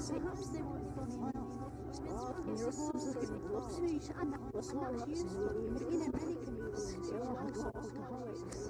perhaps they would find your systems and that's useful in many communities. Alcoholics.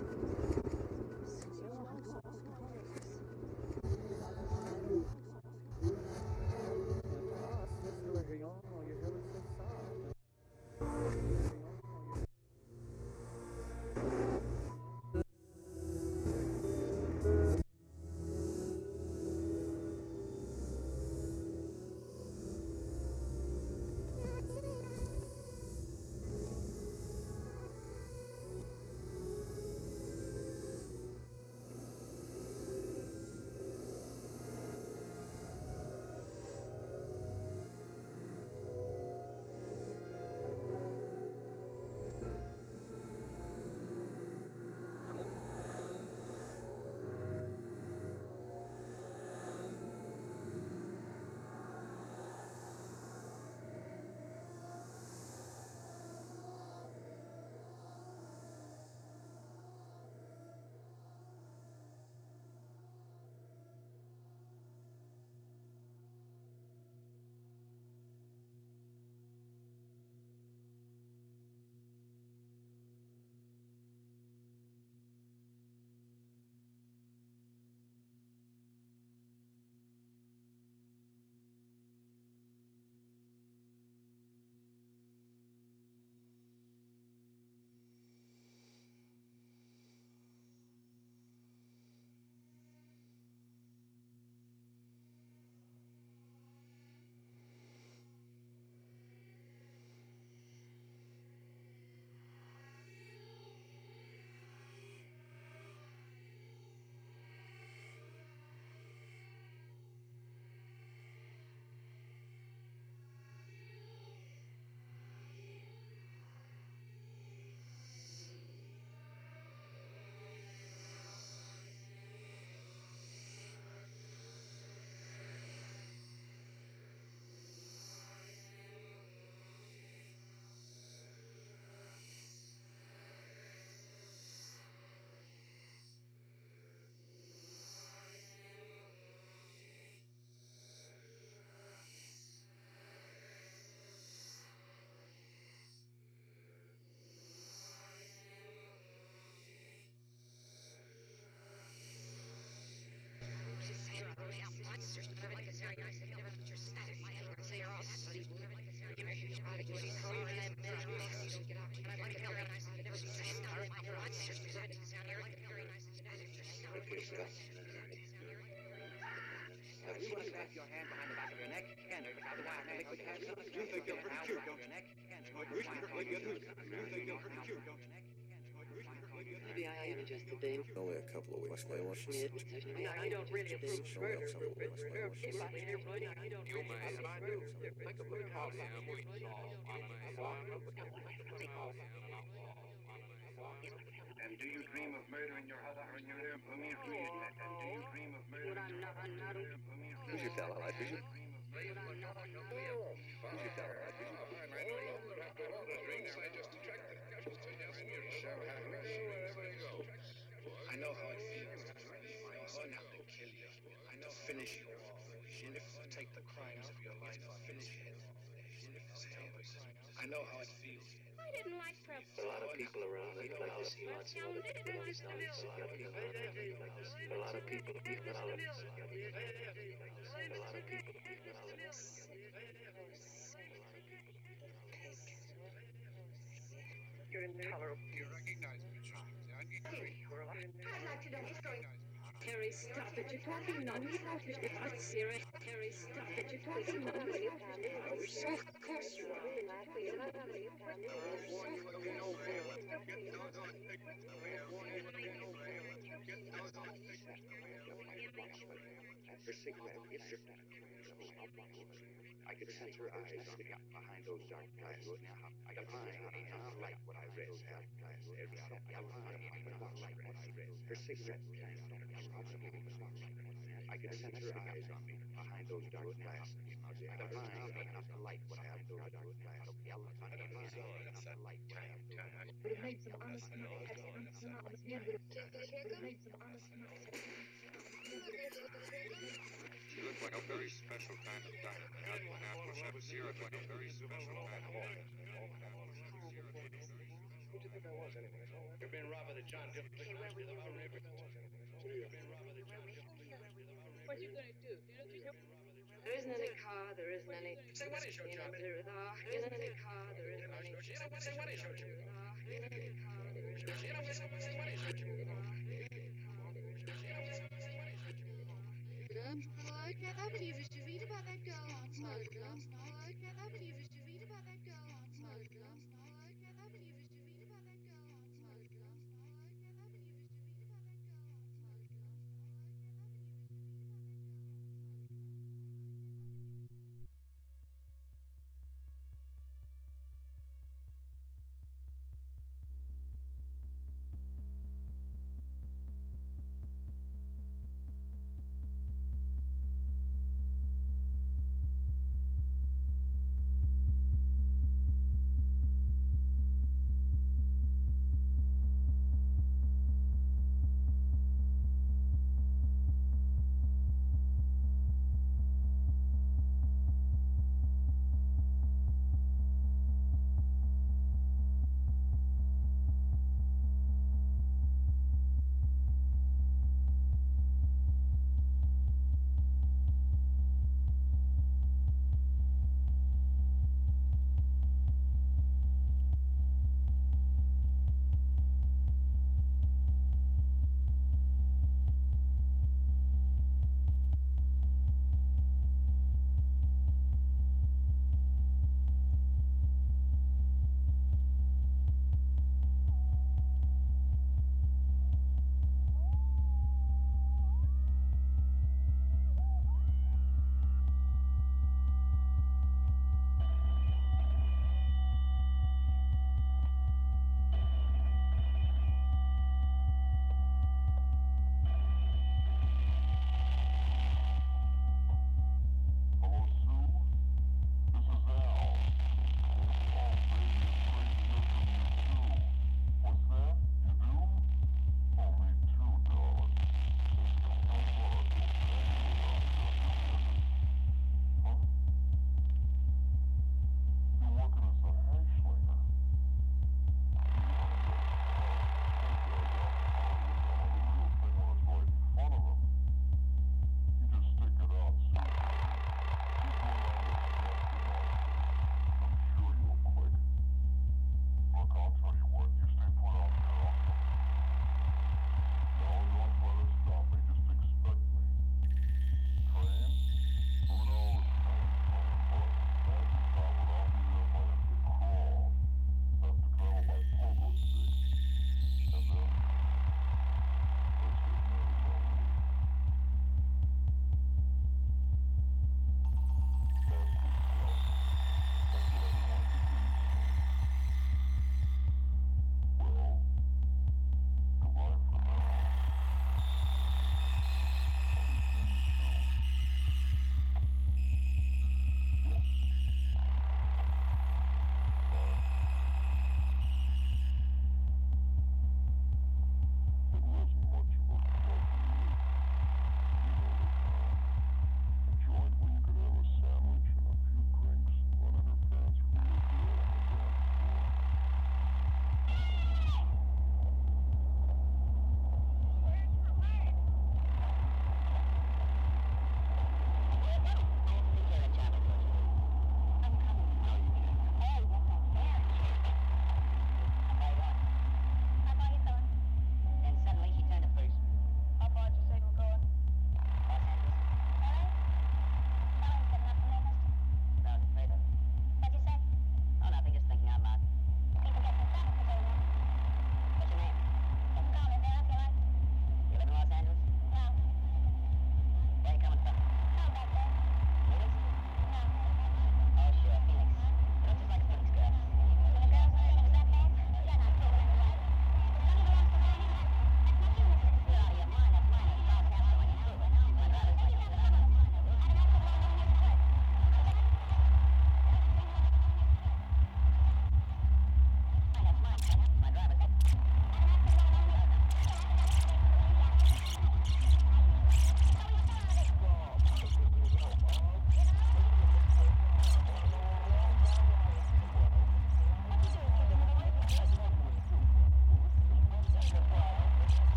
You want to grab your hand behind the back of your neck, and otherwise make the cat. You think you're pretty cute, don't you? You think you're pretty cute, don't you? Maybe I am just a baby. Only a couple of weeks later. I don't really approve of murder. You may have think of the polyamorous And do you dream of murder in your heart or in your room? And do you dream of murder in your heart or in your room? Who's your fellow? Who's your I know how it feels to snap to kill you, to finish you off, to take the crimes of your life, finish it. I know how it feels. I didn't like prep. A lot of people around. I'd like to see lots of other people on this night. A lot of people around. A lot of people around. A lot of people You're intolerable. You recognize me, I'd like to know what's going on. Terry, stop it. You're talking nonsense. It's serious. Terry, stop it. You're talking nonsense. Of course you are. Her cigarette, I could sense her eyes behind those dark glasses. I define enough light what I read. Her cigarette, I could sense her eyes on me behind those dark glasses. I define enough light what I have those dark glasses. But it made some honest noise. But it made some honest noise. She looks like a very special kind of guy. Apple Sierra is like a very special kind of guy. Who do you think I was, anyway? You've been robbed of the John Dill. What you gonna do? There isn't any car, there isn't any. Say, what is your job? There isn't any car, there isn't any. Say, what is your job? There isn't any car, there isn't any. Say, what is your job? Oh, I can't believe it. You read about that girl on Muslims. Oh, I can't believe it. You read about that girl on Muslims. Oh, I can't believe it. You read about that girl on Muslims. Oh, I can't believe it. You read about that girl on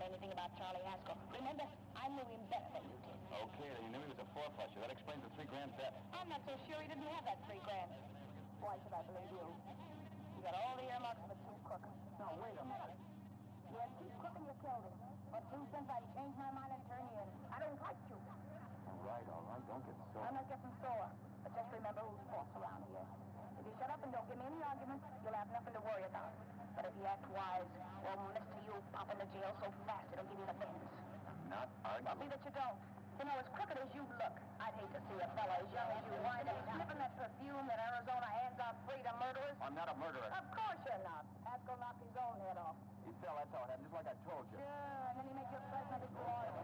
anything about Charlie Haskell. Remember, I knew him better than you did. Okay, then you knew he was a four-flusher. That explains the $3,000 bet. I'm not so sure he didn't have that $3,000. Why should I believe you? You got all the earmarks of a chief crook. No, wait a minute. You're a chief crook and you killed him. But since I'd change my mind and turn you in. I don't like you. All right. Don't get sore. I'm not getting sore. But just remember who's boss around here. If you shut up and don't give me any argument, you'll have nothing to worry about. But if you act wise, well, Mister, you'll pop into jail so fast it'll give you the bends. I'm not arguing. Well, see that you don't. You know, as crooked as you look, I'd hate to see a fellow as young as you wind up sniffing that perfume that Arizona hands out free to murderers. I'm not a murderer. Of course you're not. Haskell knocked his own head off. He fell, that's how it happened, just like I told you. Sure, and then he made you a present of his glory.